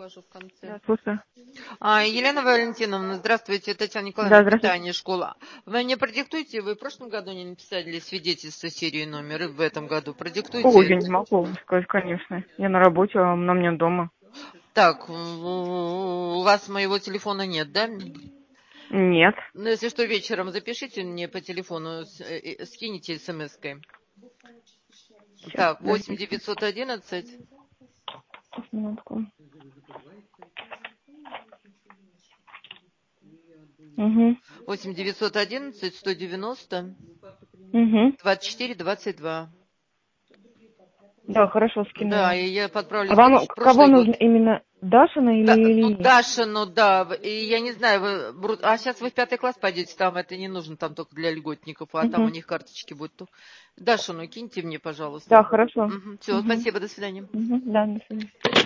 укажу в конце. Да, слушаю. Елена Валентиновна, здравствуйте, Татьяна Да, Николаевна, здравствуйте. питание, школа. Вы мне продиктуйте, вы в прошлом году не написали свидетельство серии номер, и в этом году продиктуйте. Ой, я не могу вам сказать, конечно. Я на работе, а на мне дома. Так, у вас моего телефона нет, да? Нет. Ну, если что, вечером запишите мне по телефону, скинете смс-кой. Сейчас, Так, 8 подождите. 911. Сейчас, минутку. Угу. 8 911 190 Угу. 24 22. Да, хорошо, скину Да, я. и я подправлю. А вам В кого прошлый год. нужно? Именно Дашина или Да, ну, Ильи? Даша, ну да, и я не знаю, а сейчас вы в 5 класс пойдете, там это не нужно, там только для льготников, а там у Угу. них карточки будут. Даша, ну киньте мне, Да, пожалуйста. хорошо. Все, Угу. спасибо, до свидания. Угу. Да, до свидания.